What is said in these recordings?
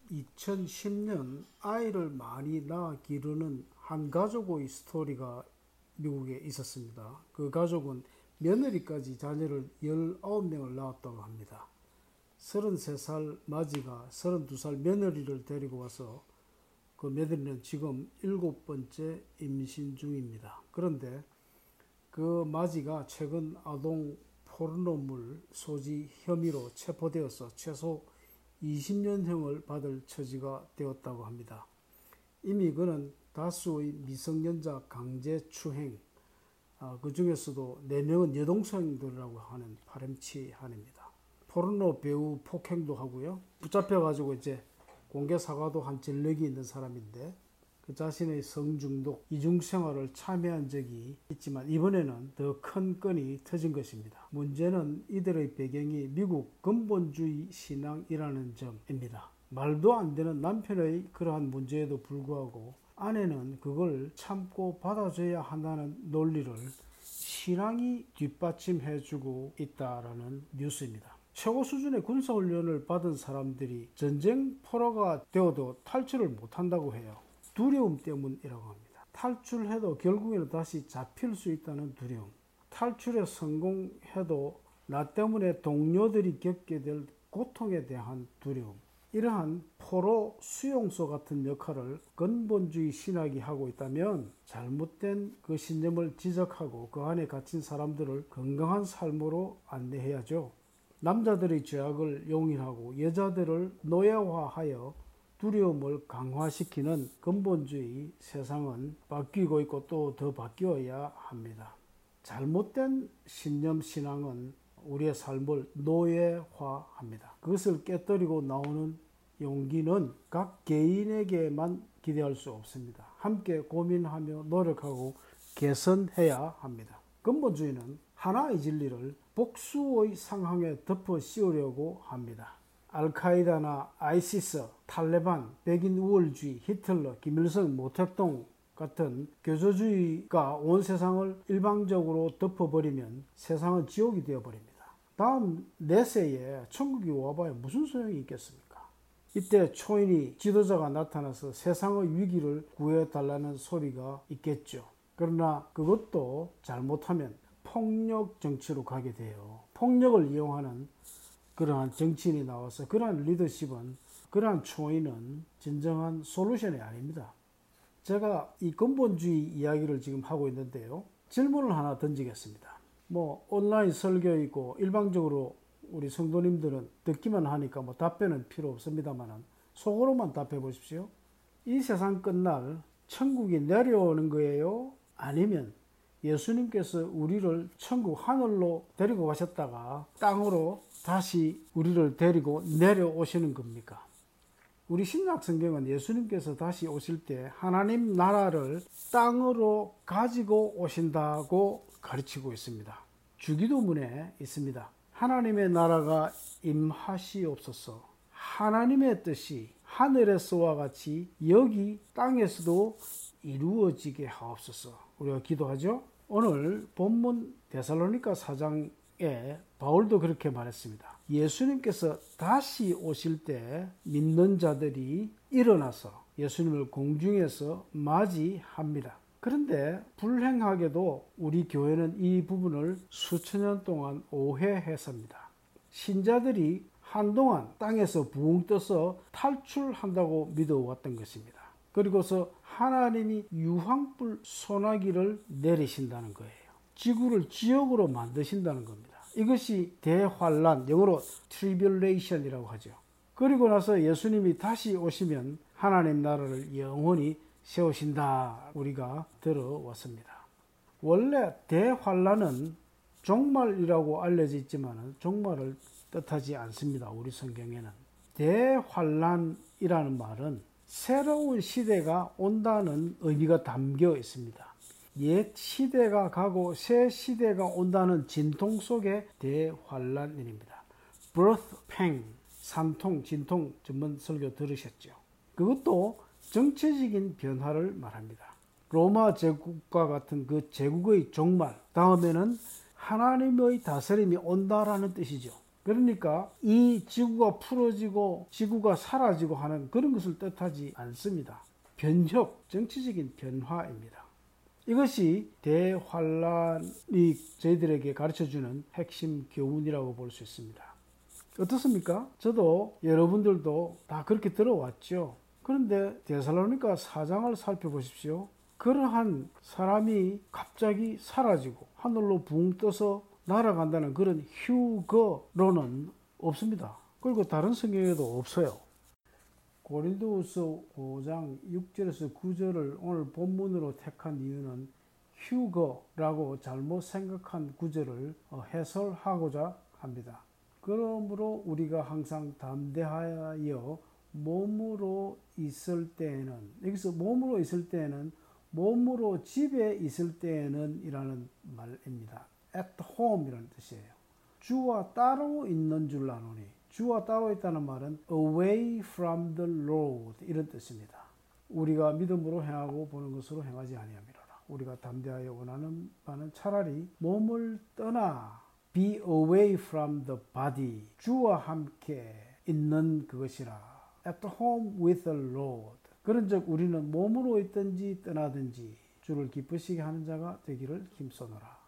2010년 아이를 많이 낳아 기르는 한 가족의 스토리가 미국에 있었습니다. 그 가족은 며느리까지 자녀를 19명을 낳았다고 합니다. 33살 맞이가 32살 며느리를 데리고 와서 그 며느리는 지금 7번째 임신 중입니다. 그런데 그 맞이가 최근 아동 포르노물 소지 혐의로 체포되어서 최소 20년형을 받을 처지가 되었다고 합니다. 이미 그는 다수의 미성년자 강제추행, 그 중에서도 4명은 여동생들이라고 하는 파렴치한입니다. 포르노 배우 폭행도 하고요. 붙잡혀가지고 이제 공개 사과도 한 전력이 있는 사람인데 그 자신의 성중독, 이중생활을 참여한 적이 있지만 이번에는 더 큰 건이 터진 것입니다. 문제는 이들의 배경이 미국 근본주의 신앙이라는 점입니다. 말도 안 되는 남편의 그러한 문제에도 불구하고 아내는 그걸 참고 받아줘야 한다는 논리를 신앙이 뒷받침해주고 있다라는 뉴스입니다. 최고 수준의 군사훈련을 받은 사람들이 전쟁 포로가 되어도 탈출을 못한다고 해요. 두려움 때문이라고 합니다. 탈출해도 결국에는 다시 잡힐 수 있다는 두려움. 탈출에 성공해도 나 때문에 동료들이 겪게 될 고통에 대한 두려움. 이러한 포로 수용소 같은 역할을 근본주의 신학이 하고 있다면 잘못된 그 신념을 지적하고 그 안에 갇힌 사람들을 건강한 삶으로 안내해야죠. 남자들의 죄악을 용인하고 여자들을 노예화하여 두려움을 강화시키는 근본주의 세상은 바뀌고 있고 또 더 바뀌어야 합니다. 잘못된 신념 신앙은 우리의 삶을 노예화합니다. 그것을 깨뜨리고 나오는 용기는 각 개인에게만 기대할 수 없습니다. 함께 고민하며 노력하고 개선해야 합니다. 근본주의는 하나의 진리를 복수의 상황에 덮어 씌우려고 합니다. 알카이다나 아이시스, 탈레반, 백인 우월주의, 히틀러, 김일성, 모택동 같은 교조주의가 온 세상을 일방적으로 덮어버리면 세상은 지옥이 되어버립니다. 다음 내세에 천국이 와봐야 무슨 소용이 있겠습니까? 이때 초인이 지도자가 나타나서 세상의 위기를 구해달라는 소리가 있겠죠. 그러나 그것도 잘못하면 폭력 정치로 가게 돼요. 폭력을 이용하는 그러한 정치인이 나와서 그러한 리더십은, 그러한 초인은 진정한 솔루션이 아닙니다. 제가 이 근본주의 이야기를 지금 하고 있는데요. 질문을 하나 던지겠습니다. 온라인 설교이고 일방적으로 우리 성도님들은 듣기만 하니까 답변은 필요 없습니다만 속으로만 답해 보십시오. 이 세상 끝날 천국이 내려오는 거예요? 아니면 예수님께서 우리를 천국 하늘로 데리고 가셨다가 땅으로 다시 우리를 데리고 내려오시는 겁니까? 우리 신약 성경은 예수님께서 다시 오실 때 하나님 나라를 땅으로 가지고 오신다고 가르치고 있습니다. 주기도문에 있습니다. 하나님의 나라가 임하시옵소서. 하나님의 뜻이 하늘에서와 같이 여기 땅에서도 이루어지게 하옵소서. 우리가 기도하죠. 오늘 본문 데살로니가 4장에 바울도 그렇게 말했습니다. 예수님께서 다시 오실 때 믿는 자들이 일어나서 예수님을 공중에서 맞이합니다. 그런데 불행하게도 우리 교회는 이 부분을 수천 년 동안 오해했습니다. 신자들이 한동안 땅에서 붕 떠서 탈출한다고 믿어왔던 것입니다. 그리고서 하나님이 유황불 소나기를 내리신다는 거예요. 지구를 지옥으로 만드신다는 겁니다. 이것이 대환란, 영어로 tribulation이라고 하죠. 그리고 나서 예수님이 다시 오시면 하나님 나라를 영원히 세우신다, 우리가 들어왔습니다. 원래 대환란은 종말이라고 알려져 있지만 종말을 뜻하지 않습니다. 우리 성경에는 대환란이라는 말은 새로운 시대가 온다는 의미가 담겨 있습니다. 옛 시대가 가고 새 시대가 온다는 진통 속의 대환란입니다. birth pain, 산통, 진통 전문 설교 들으셨죠? 그것도 정치적인 변화를 말합니다. 로마 제국과 같은 그 제국의 종말, 다음에는 하나님의 다스림이 온다라는 뜻이죠. 그러니까 이 지구가 풀어지고 지구가 사라지고 하는 그런 것을 뜻하지 않습니다. 변혁, 정치적인 변화입니다. 이것이 대환란이 저희들에게 가르쳐주는 핵심 교훈이라고 볼 수 있습니다. 어떻습니까? 저도 여러분들도 다 그렇게 들어왔죠. 그런데 데살로니가 4장을 살펴보십시오. 그러한 사람이 갑자기 사라지고 하늘로 붕 떠서 날아간다는 그런 휴거로는 없습니다. 그리고 다른 성경에도 없어요. 고린도후서 5장 6절에서 9절을 오늘 본문으로 택한 이유는 휴거라고 잘못 생각한 구절을 해설하고자 합니다. 그러므로 우리가 항상 담대하여 몸으로 있을 때에는, 여기서 몸으로 있을 때에는 몸으로 집에 있을 때에는 이라는 말입니다. at home 이라는 뜻이에요. 주와 따로 있는 줄 아노니, 주와 따로 있다는 말은 away from the Lord 이런 뜻입니다. 우리가 믿음으로 행하고 보는 것으로 행하지 아니함이로라. 우리가 담대하여 원하는 바는 차라리 몸을 떠나 be away from the body, 주와 함께 있는 그것이라. at home with the Lord. 그런즉 우리는 몸으로 있든지 떠나든지 주를 기쁘시게 하는 자가 되기를 힘써노라.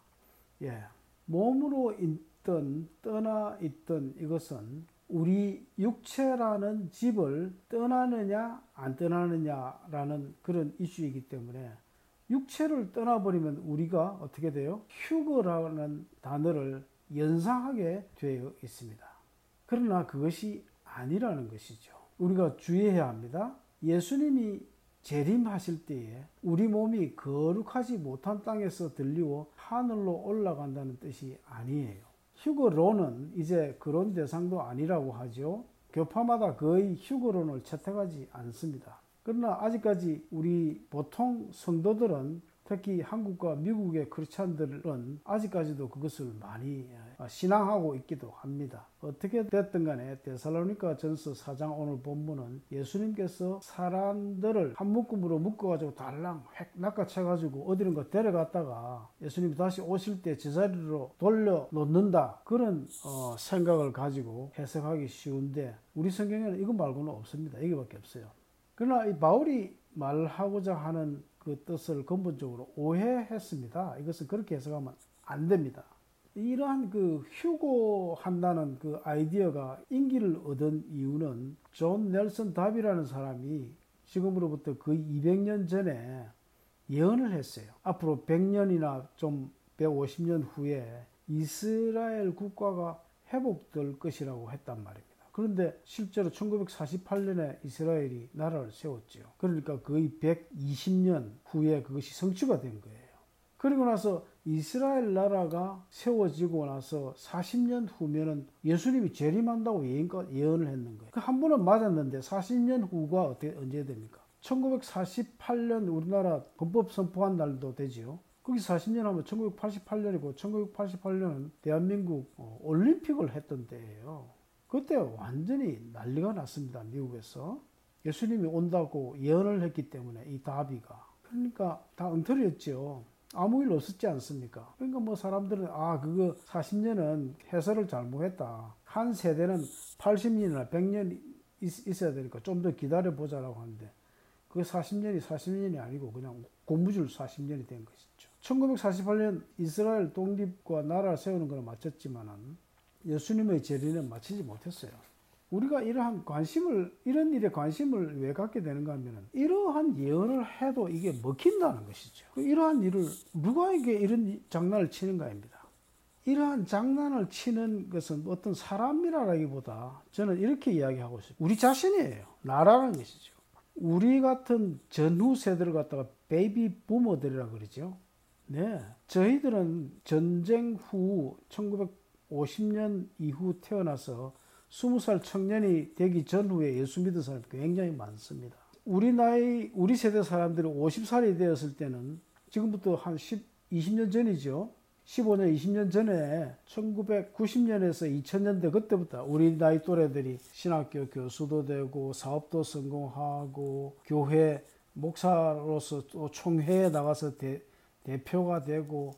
몸으로 있든 떠나 있든 이것은 우리 육체라는 집을 떠나느냐 안 떠나느냐라는 그런 이슈이기 때문에 육체를 떠나버리면 우리가 어떻게 돼요? 휴거라는 단어를 연상하게 되어 있습니다. 그러나 그것이 아니라는 것이죠. 우리가 주의해야 합니다. 예수님이 재림하실 때에 우리 몸이 거룩하지 못한 땅에서 들리고 하늘로 올라간다는 뜻이 아니에요. 휴거론은 이제 그런 대상도 아니라고 하죠. 교파마다 거의 휴거론을 채택하지 않습니다. 그러나 아직까지 우리 보통 성도들은, 특히 한국과 미국의 크리스찬들은 아직까지도 그것을 많이 신앙하고 있기도 합니다. 어떻게 됐든 간에 데살로니가 전서 4장 오늘 본문은 예수님께서 사람들을 한 묶음으로 묶어가지고 달랑 획 낚아채가지고 어디론가 데려갔다가 예수님이 다시 오실 때 제자리로 돌려놓는다, 그런 생각을 가지고 해석하기 쉬운데 우리 성경에는 이거 말고는 없습니다. 이거밖에 없어요. 그러나 이 바울이 말하고자 하는 그 뜻을 근본적으로 오해했습니다. 이것은 그렇게 해석하면 안 됩니다. 이러한 그 휴고한다는 그 아이디어가 인기를 얻은 이유는 존 넬슨 답이라는 사람이 지금으로부터 거의 200년 전에 예언을 했어요. 앞으로 100년이나 좀 150년 후에 이스라엘 국가가 회복될 것이라고 했단 말입니다. 그런데 실제로 1948년에 이스라엘이 나라를 세웠죠. 그러니까 거의 120년 후에 그것이 성취가 된 거예요. 그리고 나서 이스라엘 나라가 세워지고 나서 40년 후면은 예수님이 재림한다고 예언을 했는 거예요. 그 한 번은 맞았는데 40년 후가 언제 됩니까? 1948년 우리나라 헌법 선포한 날도 되지요. 거기 40년 하면 1988년이고 1988년은 대한민국 올림픽을 했던 때예요. 그때 완전히 난리가 났습니다. 미국에서. 예수님이 온다고 예언을 했기 때문에 이 다비가. 그러니까 다 엉터리였죠. 아무 일 없었지 않습니까? 그러니까 뭐 사람들은 그거 40년은 해설을 잘못했다. 한 세대는 80년이나 100년 있어야 되니까 좀 더 기다려보자라고 하는데 그 40년이 아니고 그냥 고무줄 40년이 된 것이죠. 1948년 이스라엘 독립과 나라를 세우는 거는 맞췄지만은 예수님의 재림은 마치지 못했어요. 우리가 이러한 이런 일에 관심을 왜 갖게 되는가 하면 이러한 예언을 해도 이게 먹힌다는 것이죠. 이러한 일을 누구에게 이런 장난을 치는가입니다. 이러한 장난을 치는 것은 어떤 사람이라기보다 저는 이렇게 이야기하고 싶어요. 우리 자신이에요. 나라는 것이죠. 우리 같은 전후 세대를 갖다가 베이비 부머들이라 그러죠. 네, 저희들은 전쟁 후 1950년 이후 태어나서 20살 청년이 되기 전후에 예수 믿은 사람이 굉장히 많습니다. 우리 세대 사람들이 50살이 되었을 때는 지금부터 한 20년 전이죠. 15년, 20년 전에 1990년에서 2000년대 그때부터 우리 나이 또래들이 신학교 교수도 되고 사업도 성공하고 교회 목사로서 또 총회에 나가서 대표가 되고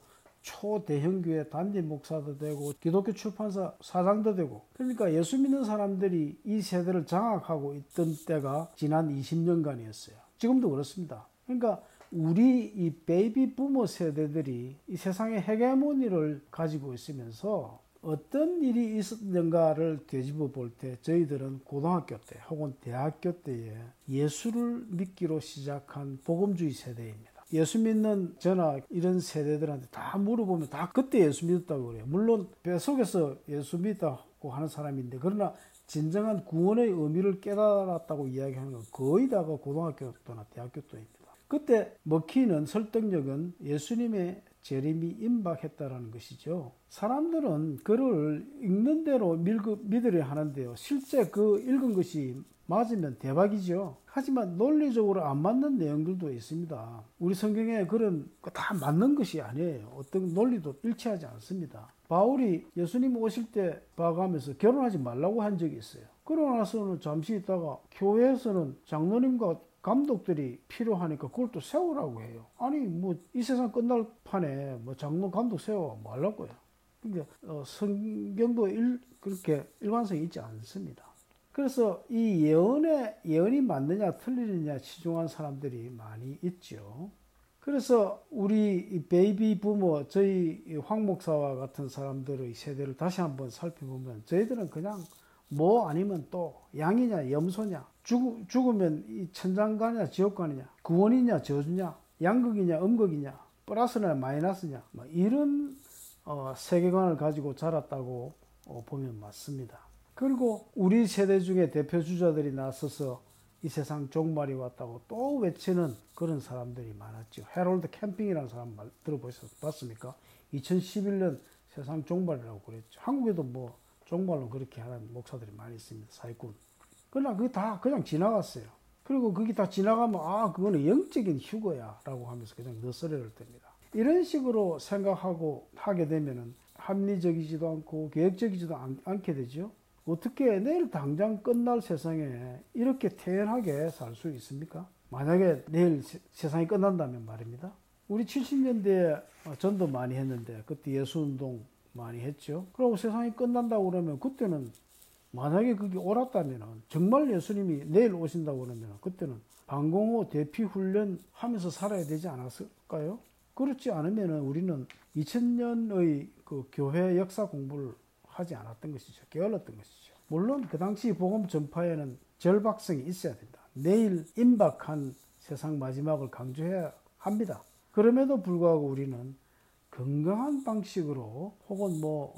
초대형교회 담임 목사도 되고 기독교 출판사 사장도 되고, 그러니까 예수 믿는 사람들이 이 세대를 장악하고 있던 때가 지난 20년간이었어요. 지금도 그렇습니다. 그러니까 우리 이 베이비 부머 세대들이 이 세상의 헤게모니를 가지고 있으면서 어떤 일이 있었는가를 되짚어 볼 때 저희들은 고등학교 때 혹은 대학교 때에 예수를 믿기로 시작한 복음주의 세대입니다. 예수 믿는 저나 이런 세대들한테 다 물어보면 다 그때 예수 믿었다고 그래요. 물론 뱃속에서 예수 믿다고 하는 사람인데, 그러나 진정한 구원의 의미를 깨달았다고 이야기하는 건 거의 다가 고등학교 때나 대학교 때입니다. 그때 먹히는 설득력은 예수님의 재림이 임박했다라는 것이죠. 사람들은 글을 읽는 대로 믿으려 하는데요, 실제 그 읽은 것이 맞으면 대박이죠. 하지만 논리적으로 안 맞는 내용들도 있습니다. 우리 성경에 그런 다 맞는 것이 아니에요. 어떤 논리도 일치하지 않습니다. 바울이 예수님 오실 때 봐가면서 결혼하지 말라고 한 적이 있어요. 그러고 나서는 잠시 있다가 교회에서는 장로님과 감독들이 필요하니까 그걸 또 세우라고 해요. 아니 뭐 이 세상 끝날 판에 뭐 장로 감독 세워 말라고요. 그러니까 성경도 그렇게 일관성이 있지 않습니다. 그래서 이 예언이 맞느냐 틀리느냐 치중한 사람들이 많이 있죠. 그래서 우리 베이비 부모, 저희 황 목사와 같은 사람들의 세대를 다시 한번 살펴보면 저희들은 그냥 뭐 아니면 또 양이냐 염소냐, 죽으면 이 천장 가냐 지옥 가느냐, 구원이냐 저주냐, 양극이냐 음극이냐, 플러스냐 마이너스냐, 뭐 이런 세계관을 가지고 자랐다고 보면 맞습니다. 그리고 우리 세대 중에 대표 주자들이 나서서 이 세상 종말이 왔다고 또 외치는 그런 사람들이 많았죠. 해롤드 캠핑이라는 사람 들어보셨습니까? 2011년 세상 종말이라고 그랬죠. 한국에도 뭐 종말로 그렇게 하는 목사들이 많이 있습니다. 사회꾼. 그러나 그게 다 그냥 지나갔어요. 그리고 그게 다 지나가면 그거는 영적인 휴거야 라고 하면서 그냥 너스레를 뗍니다. 이런 식으로 생각하고 하게 되면은 합리적이지도 않고 계획적이지도 않게 되죠. 어떻게 내일 당장 끝날 세상에 이렇게 태연하게 살 수 있습니까? 만약에 내일 세상이 끝난다면 말입니다. 우리 70년대에 전도 많이 했는데 그때 예수운동 많이 했죠. 그리고 세상이 끝난다고 그러면 그때는 만약에 그게 옳았다면 정말 예수님이 내일 오신다고 그러면 그때는 방공호 대피훈련 하면서 살아야 되지 않았을까요? 그렇지 않으면 우리는 2000년의 그 교회 역사 공부를 하지 않았던 것이죠. 게을렀던 것이죠. 물론 그 당시 복음 전파에는 절박성이 있어야 된다. 내일 임박한 세상 마지막을 강조해야 합니다. 그럼에도 불구하고 우리는 건강한 방식으로 혹은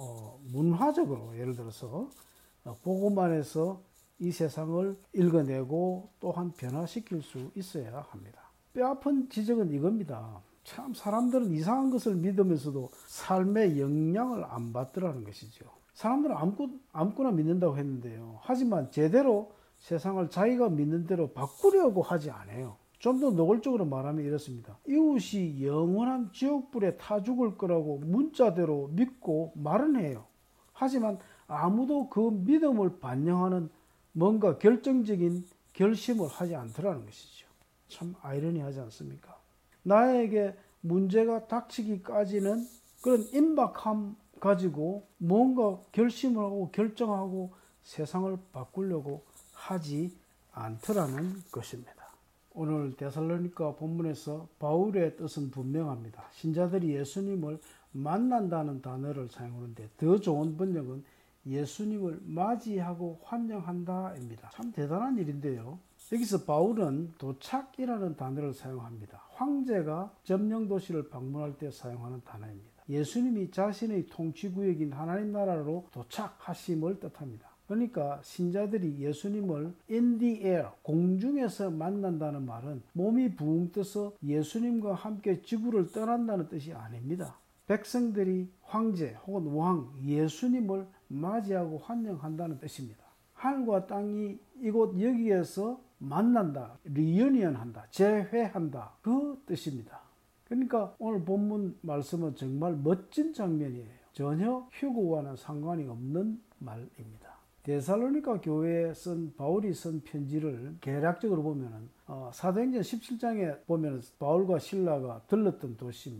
문화적으로 예를 들어서 복음 안에서 이 세상을 읽어내고 또한 변화시킬 수 있어야 합니다. 뼈아픈 지적은 이겁니다. 참 사람들은 이상한 것을 믿으면서도 삶의 영향을 안 받더라는 것이죠. 사람들은 아무거나 믿는다고 했는데요. 하지만 제대로 세상을 자기가 믿는 대로 바꾸려고 하지 않아요. 좀 더 노골적으로 말하면 이렇습니다. 이웃이 영원한 지옥불에 타 죽을 거라고 문자대로 믿고 말은 해요. 하지만 아무도 그 믿음을 반영하는 뭔가 결정적인 결심을 하지 않더라는 것이죠. 참 아이러니하지 않습니까? 나에게 문제가 닥치기까지는 그런 임박함 가지고 뭔가 결심을 하고 결정하고 세상을 바꾸려고 하지 않더라는 것입니다. 오늘 데살로니가 본문에서 바울의 뜻은 분명합니다. 신자들이 예수님을 만난다는 단어를 사용하는데 더 좋은 번역은 예수님을 맞이하고 환영한다입니다. 참 대단한 일인데요. 여기서 바울은 도착이라는 단어를 사용합니다. 황제가 점령도시를 방문할 때 사용하는 단어입니다. 예수님이 자신의 통치구역인 하나님 나라로 도착하심을 뜻합니다. 그러니까 신자들이 예수님을 in the air, 공중에서 만난다는 말은 몸이 붕 떠서 예수님과 함께 지구를 떠난다는 뜻이 아닙니다. 백성들이 황제 혹은 왕 예수님을 맞이하고 환영한다는 뜻입니다. 하늘과 땅이 이곳 여기에서 만난다, 리유니언한다, 재회한다, 그 뜻입니다. 그러니까 오늘 본문 말씀은 정말 멋진 장면이에요. 전혀 휴거와는 상관이 없는 말입니다. 데살로니가 교회에 바울이 쓴 편지를 개략적으로 보면은 사도행전 17장에 보면 바울과 실라가 들렀던 도시입니다.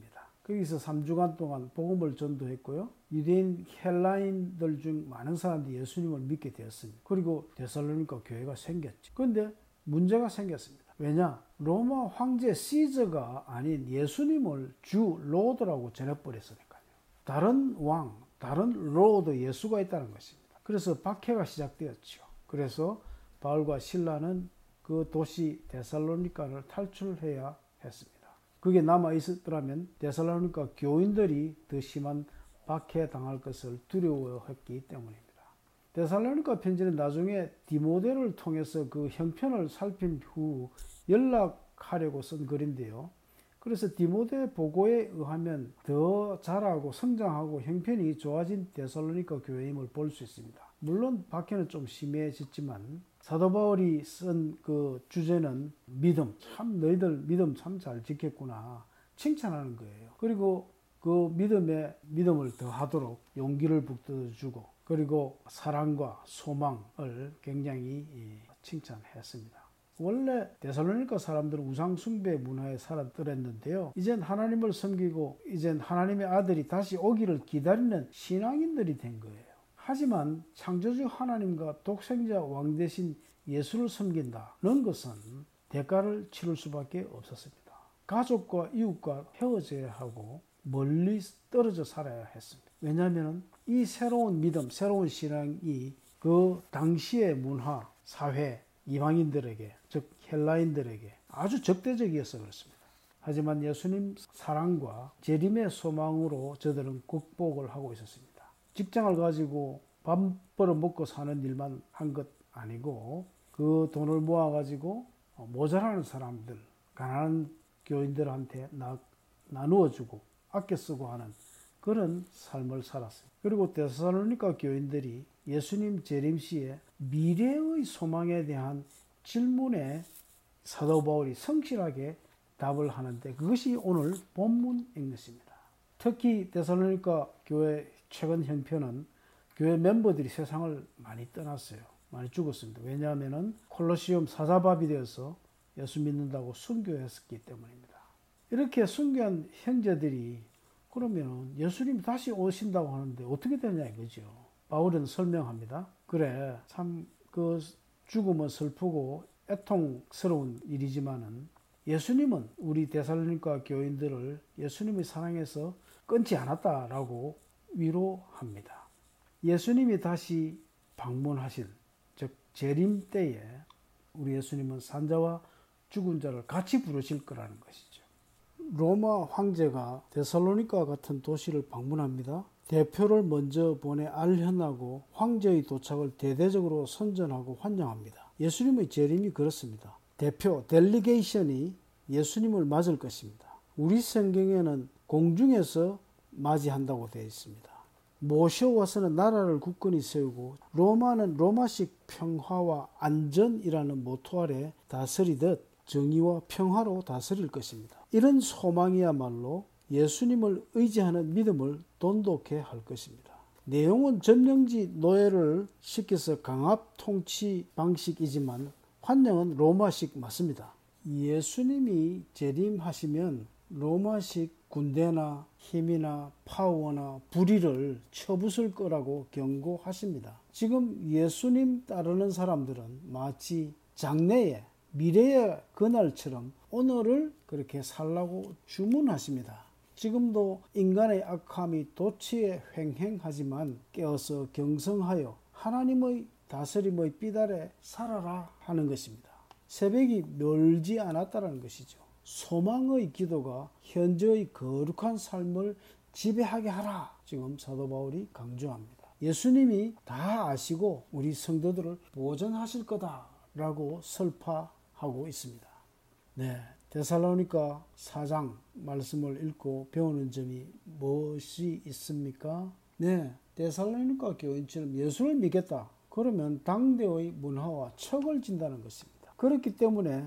거기서 3주간 동안 복음을 전도했고요. 유대인 헬라인들 중 많은 사람들이 예수님을 믿게 되었습니다. 그리고 데살로니가 교회가 생겼죠. 그런데 문제가 생겼습니다. 왜냐? 로마 황제 시저가 아닌 예수님을 주 로드라고 전해버렸으니까요. 다른 왕, 다른 로드 예수가 있다는 것입니다. 그래서 박해가 시작되었죠. 그래서 바울과 실라는 그 도시 데살로니가를 탈출해야 했습니다. 그게 남아있었더라면 데살로니가 교인들이 더 심한 박해당할 것을 두려워했기 때문입니다. 데살로니가 편지는 나중에 디모데를 통해서 그 형편을 살핀 후 연락하려고 쓴 글인데요. 그래서 디모데 보고에 의하면 더 자라고 성장하고 형편이 좋아진 데살로니가 교회임을 볼 수 있습니다. 물론 박해는 좀 심해졌지만 사도 바울이 쓴 그 주제는 믿음, 참 너희들 믿음 참 잘 지켰구나 칭찬하는 거예요. 그리고 그 믿음을 더하도록 용기를 북돋아주고 그리고 사랑과 소망을 굉장히 칭찬했습니다. 원래 데살로니가 사람들은 우상 숭배 문화에 살았더랬는데요. 이젠 하나님을 섬기고 이젠 하나님의 아들이 다시 오기를 기다리는 신앙인들이 된 거예요. 하지만 창조주 하나님과 독생자 왕 대신 예수를 섬긴다는 것은 대가를 치를 수밖에 없었습니다. 가족과 이웃과 헤어져야 하고 멀리 떨어져 살아야 했습니다. 왜냐하면 이 새로운 믿음, 새로운 신앙이 그 당시의 문화, 사회, 이방인들에게, 즉 헬라인들에게 아주 적대적이어서 그렇습니다. 하지만 예수님 사랑과 재림의 소망으로 저들은 극복을 하고 있었습니다. 직장을 가지고 밥 벌어 먹고 사는 일만 한 것 아니고 그 돈을 모아가지고 모자라는 사람들, 가난한 교인들한테 나누어주고 아껴 쓰고 하는 그런 삶을 살았어요. 그리고 데살로니가 교인들이 예수님 재림 시에 미래의 소망에 대한 질문에 사도 바울이 성실하게 답을 하는데 그것이 오늘 본문인 것입니다. 특히 데살로니가 교회 최근 형편은 교회 멤버들이 세상을 많이 떠났어요. 많이 죽었습니다. 왜냐하면 콜로시움 사자밥이 되어서 예수 믿는다고 순교했기 때문입니다. 이렇게 순교한 형제들이 그러면 예수님이 다시 오신다고 하는데 어떻게 되냐 이거죠. 바울은 설명합니다. 그래 참 그 죽음은 슬프고 애통스러운 일이지만은 예수님은 우리 데살로니가 교인들을 예수님의 사랑에서 끊지 않았다라고 위로합니다. 예수님이 다시 방문하실 즉 재림 때에 우리 예수님은 산자와 죽은 자를 같이 부르실 거라는 것이죠. 로마 황제가 데살로니가 같은 도시를 방문합니다. 대표를 먼저 보내 알현하고 황제의 도착을 대대적으로 선전하고 환영합니다. 예수님의 재림이 그렇습니다. 대표, 델리게이션이 예수님을 맞을 것입니다. 우리 성경에는 공중에서 맞이한다고 되어 있습니다. 모셔와서는 나라를 굳건히 세우고 로마는 로마식 평화와 안전이라는 모토 아래 다스리듯 정의와 평화로 다스릴 것입니다. 이런 소망이야말로 예수님을 의지하는 믿음을 돈독해 할 것입니다. 내용은 점령지 노예를 시켜서 강압 통치 방식이지만 환영은 로마식 맞습니다. 예수님이 재림하시면 로마식 군대나 힘이나 파워나 불의를 쳐부술 거라고 경고하십니다. 지금 예수님 따르는 사람들은 마치 장래의 미래의 그날처럼 오늘을 그렇게 살라고 주문하십니다. 지금도 인간의 악함이 도처에 횡행하지만 깨어서 경성하여 하나님의 다스림의 빛 아래 살아라 하는 것입니다. 새벽이 멀지 않았다는 것이죠. 소망의 기도가 현재의 거룩한 삶을 지배하게 하라. 지금 사도 바울이 강조합니다. 예수님이 다 아시고 우리 성도들을 보존하실 거다라고 설파하고 있습니다. 네, 데살로니가 4장 말씀을 읽고 배우는 점이 무엇이 있습니까? 네, 데살로니가 교인처럼 예수를 믿겠다. 그러면 당대의 문화와 척을 진다는 것입니다. 그렇기 때문에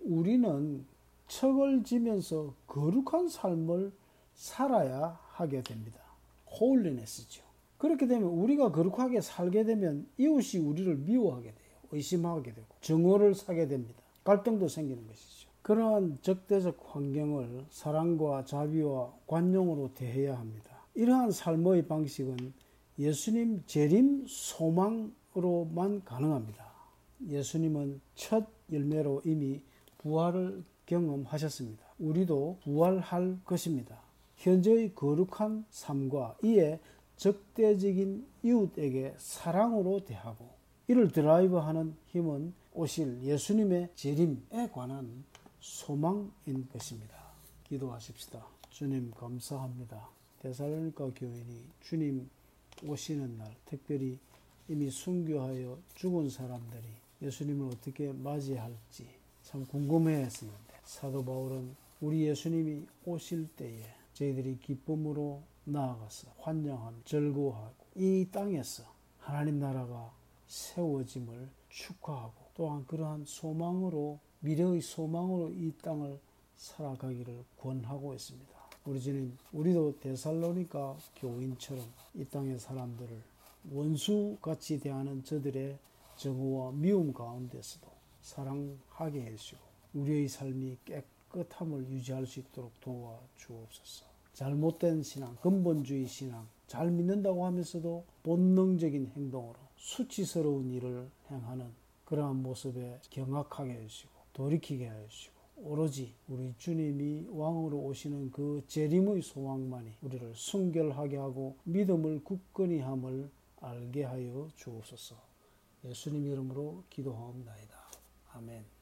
우리는 척을 지면서 거룩한 삶을 살아야 하게 됩니다. 홀리네스죠. 그렇게 되면 우리가 거룩하게 살게 되면 이웃이 우리를 미워하게 돼요. 의심하게 되고 정오를 사게 됩니다. 갈등도 생기는 것이죠. 그러한 적대적 환경을 사랑과 자비와 관용으로 대해야 합니다. 이러한 삶의 방식은 예수님 재림 소망으로만 가능합니다. 예수님은 첫 열매로 이미 부활을 경험하셨습니다. 우리도 부활할 것입니다. 현재의 거룩한 삶과 이에 적대적인 이웃에게 사랑으로 대하고 이를 드라이브하는 힘은 오실 예수님의 재림에 관한 소망인 것입니다. 기도하십시다. 주님 감사합니다. 데살로니가 교인이 주님 오시는 날, 특별히 이미 순교하여 죽은 사람들이 예수님을 어떻게 맞이할지 참 궁금해했었는데, 사도 바울은 우리 예수님이 오실 때에 저희들이 기쁨으로 나아가서 환영하며 즐거워하고 이 땅에서 하나님 나라가 세워짐을 축하하고 또한 그러한 소망으로, 미래의 소망으로 이 땅을 살아가기를 권하고 있습니다. 우리 주님, 우리도 데살로니가 교인처럼 이 땅의 사람들을 원수같이 대하는 저들의 정오와 미움 가운데서도 사랑하게 해주시고 우리의 삶이 깨끗함을 유지할 수 있도록 도와주옵소서. 잘못된 신앙, 근본주의 신앙, 잘 믿는다고 하면서도 본능적인 행동으로 수치스러운 일을 행하는 그러한 모습에 경악하게 해주시고 돌이키게 해주시고 오로지 우리 주님이 왕으로 오시는 그 재림의 소망만이 우리를 순결하게 하고 믿음을 굳건히 함을 알게 하여 주옵소서. 예수님 이름으로 기도하옵나이다. 아멘.